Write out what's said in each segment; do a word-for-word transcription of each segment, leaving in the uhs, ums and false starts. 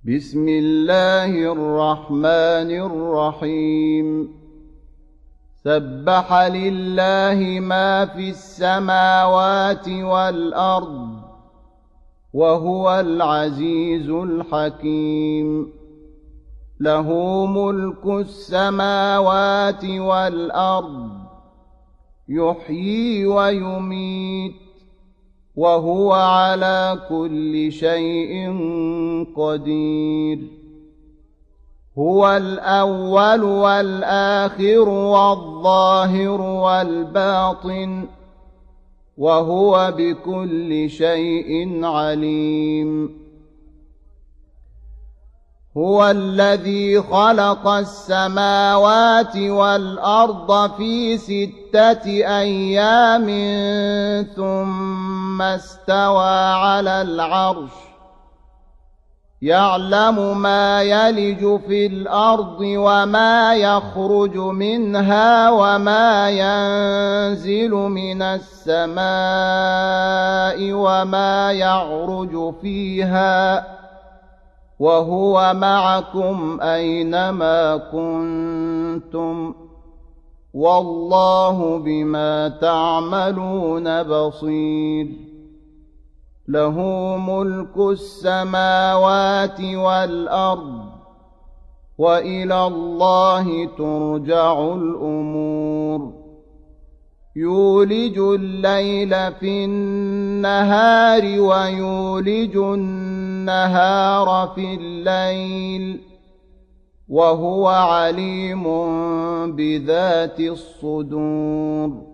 بسم الله الرحمن الرحيم سبح لله ما في السماوات والأرض وهو العزيز الحكيم له ملك السماوات والأرض يحيي ويميت وهو على كل شيء قدير هو الأول والآخر والظاهر والباطن وهو بكل شيء عليم هو الذي خلق السماوات والأرض في ستة أيام ثم استوى على العرش يعلم ما يلج في الأرض وما يخرج منها وما ينزل من السماء وما يعرج فيها وهو معكم أينما كنتم والله بما تعملون بصير له ملك السماوات والأرض وإلى الله ترجع الأمور يولج الليل في النهار ويولج النهار في الليل وهو عليم بذات الصدور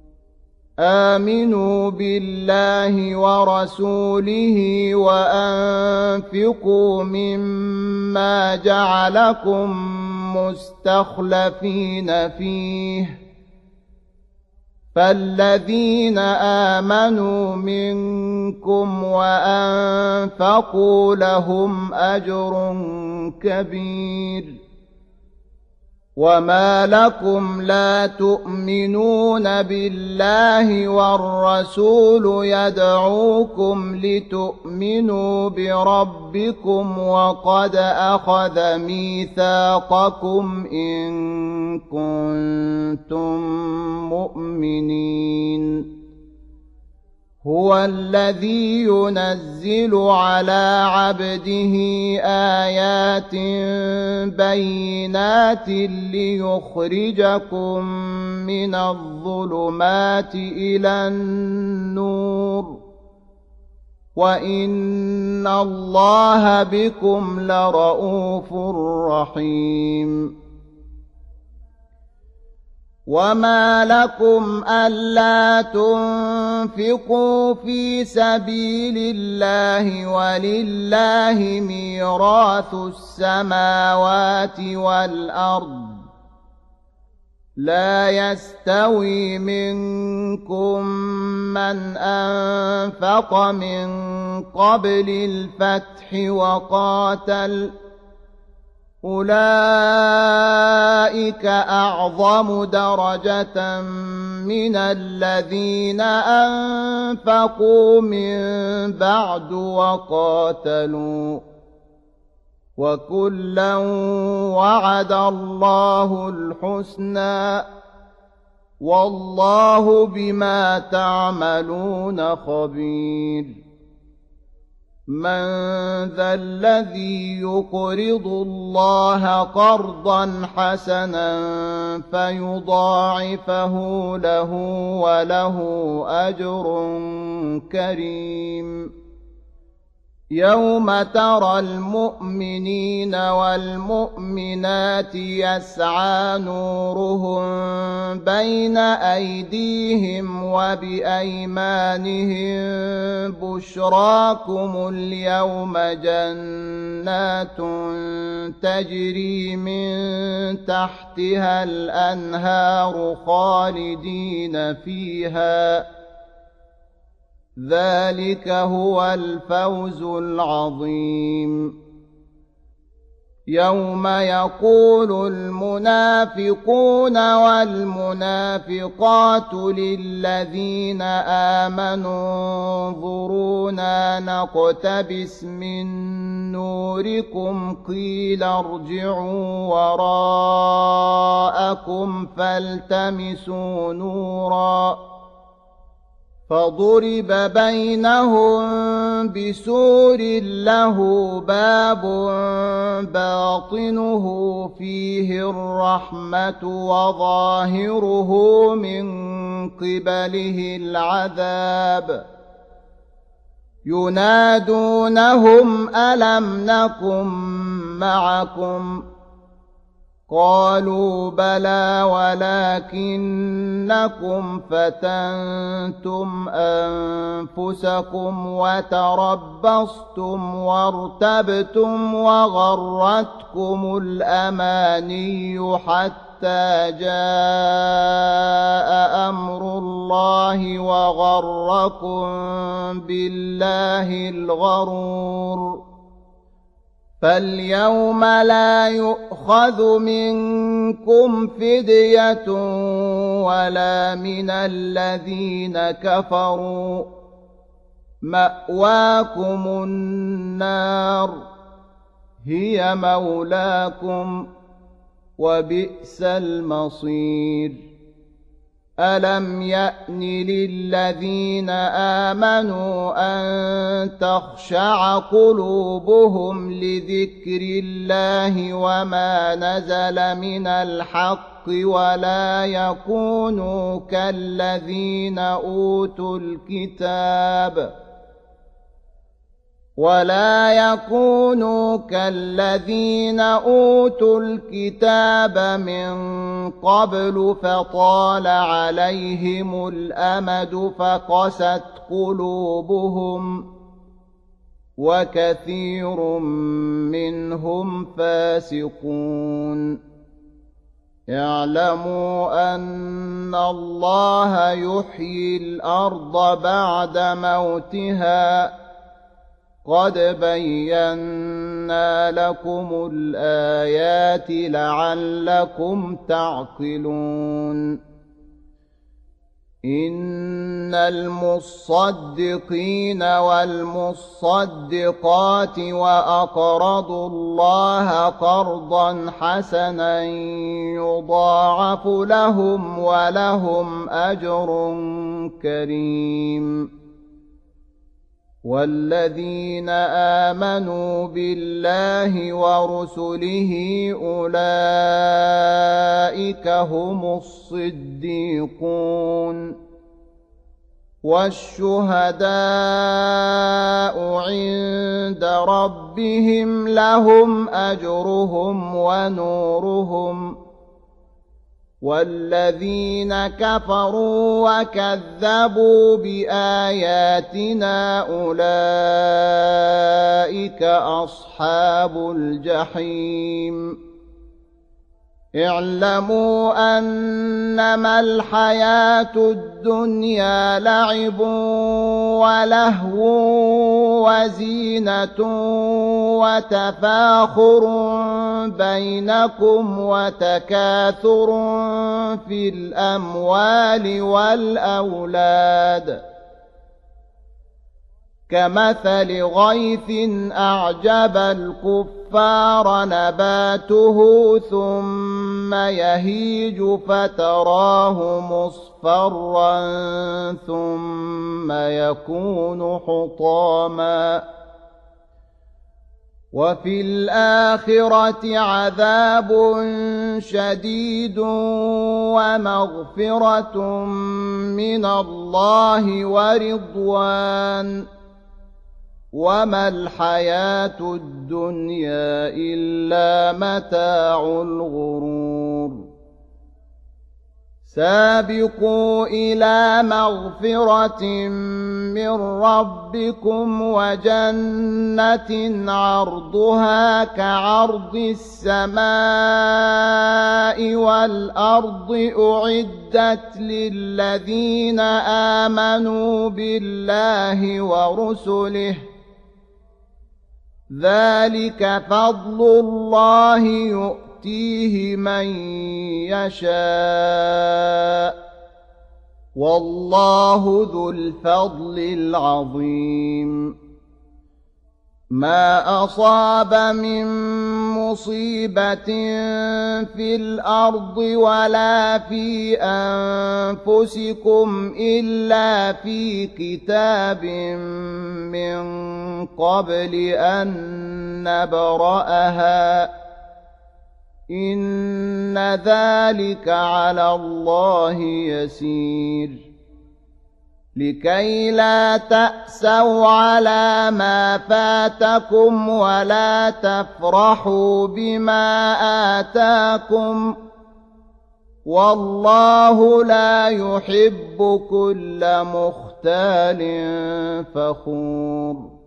آمنوا بالله ورسوله وأنفقوا مما جعلكم مستخلفين فيه فالذين آمنوا منكم وأنفقوا لهم أجر كبير وما لكم لا تؤمنون بالله والرسول يدعوكم لتؤمنوا بربكم وقد أخذ ميثاقكم إن كنتم مؤمنين هو الذي ينزل على عبده آيات بينات ليخرجكم من الظلمات إلى النور وإن الله بكم لرءوف رحيم وما لكم ألا تنفقوا في سبيل الله ولله ميراث السماوات والأرض لا يستوي منكم من أنفق من قبل الفتح وقاتل أولئك أعظم درجة من الذين أنفقوا من بعد وقاتلوا وكلا وعد الله الحسنى والله بما تعملون خبير من ذا الذي يقرض الله قرضا حسنا فيضاعفه له وله أجر كريم يوم ترى المؤمنين والمؤمنات يسعى نورهم بين أيديهم وبأيمانهم بشراكم اليوم جنات تجري من تحتها الأنهار خالدين فيها ذلك هو الفوز العظيم يوم يقول المنافقون والمنافقات للذين آمنوا انظرونا نقتبس من نوركم قيل ارجعوا وراءكم فالتمسوا نورا فضرب بينهم بسور له باب باطنه فيه الرحمة وظاهره من قبله العذاب ينادونهم ألم نكن معكم قالوا بلى ولكنكم فتنتم أنفسكم وتربصتم وارتبتم وغرتكم الأماني حتى جاء أمر الله وغركم بالله الغرور فاليوم لا يؤخذ منكم فدية ولا من الذين كفروا مأواكم النار هي مولاكم وبئس المصير ألم يأن للذين آمنوا أن تخشع قلوبهم لذكر الله وما نزل من الحق ولا يكونوا كالذين أوتوا الكتاب ولا يكونوا كالذين أوتوا الكتاب من قبل فطال عليهم الأمد فقست قلوبهم وكثير منهم فاسقون اعلموا أن الله يحيي الأرض بعد موتها قد بينا لكم الآيات لعلكم تعقلون إن المصدقين والمصدقات وأقرضوا الله قرضا حسنا يضاعف لهم ولهم أجر كريم والذين آمنوا بالله ورسله أولئك هم الصديقون والشهداء عند ربهم لهم أجرهم ونورهم والذين كفروا وكذبوا بآياتنا أولئك أصحاب الجحيم اعلموا أنما الحياة الدنيا لعب ولهو وزينة وتفاخر بينكم وتكاثر في الأموال والأولاد كمثل غيث أعجب الكفار نباته ثم يهيج فتراه مصفرا ثم يكون حطاما وفي الآخرة عذاب شديد ومغفرة من الله ورضوان وما الحياة الدنيا إلا متاع الغرور سابقوا إلى مغفرة من ربكم وجنة عرضها كعرض السماء والأرض أعدت للذين آمنوا بالله ورسله ذلك فضل الله يؤتيه من يشاء والله ذو الفضل العظيم ما أصاب من مصيبة في الأرض ولا في أنفسكم إلا في كتاب من قبل أن نبرأها إن ذلك على الله يسير لكي لا تأسوا على ما فاتكم ولا تفرحوا بما آتاكم والله لا يحب كل مختال فخور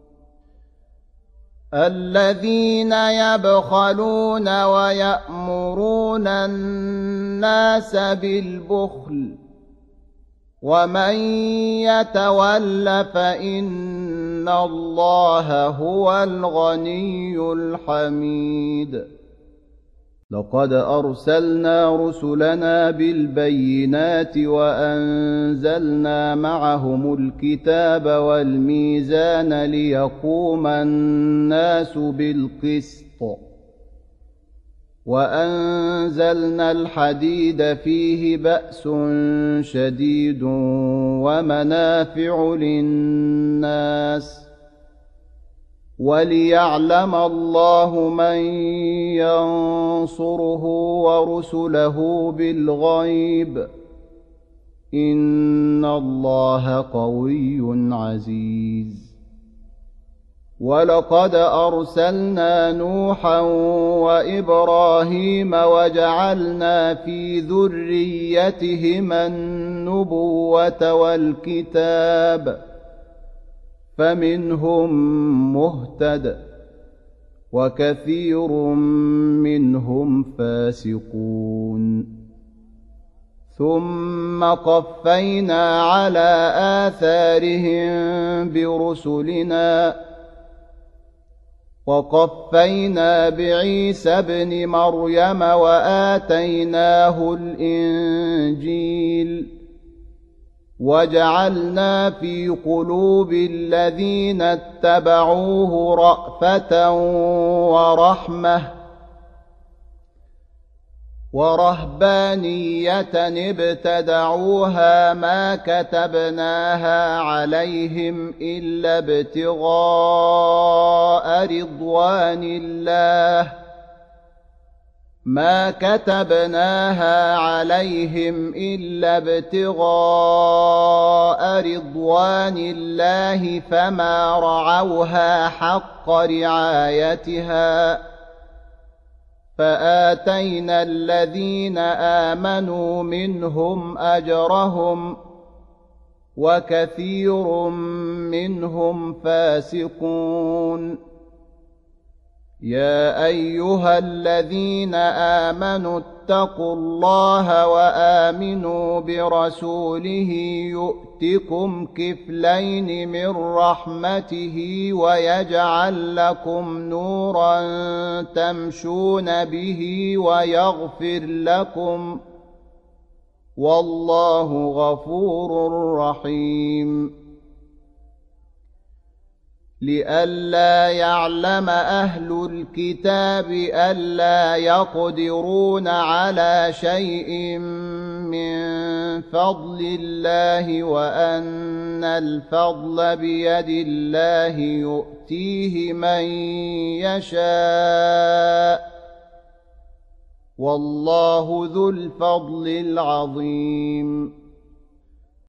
الذين يبخلون ويأمرون الناس بالبخل ومن يتول فإن الله هو الغني الحميد لقد أرسلنا رسلنا بالبينات وأنزلنا معهم الكتاب والميزان ليقوم الناس بالقسط وأنزلنا الحديد فيه بأس شديد ومنافع للناس وليعلم الله من ينصره ورسله بالغيب إن الله قوي عزيز ولقد أرسلنا نوحا وإبراهيم وجعلنا في ذريتهما النبوة والكتاب فمنهم مهتد وكثير منهم فاسقون ثم قفينا على آثارهم برسلنا وقفينا بعيسى ابن مريم وآتيناه الإنجيل وجعلنا في قلوب الذين اتبعوه رأفة ورحمة ورهبانية ابتدعوها ما كتبناها عليهم إلا ابتغاء رضوان الله ما كتبناها عليهم إلا ابتغاء رضوان الله فما رعوها حق رعايتها فآتينا الذين آمنوا منهم أجرهم وكثير منهم فاسقون يا أيها الذين آمنوا اتقوا الله وآمنوا برسوله يؤتكم كفلين من رحمته ويجعل لكم نورا تمشون به ويغفر لكم والله غفور رحيم لئلا يعلم أهل الكتاب ألا يقدرون على شيء من فضل الله وأن الفضل بيد الله يؤتيه من يشاء والله ذو الفضل العظيم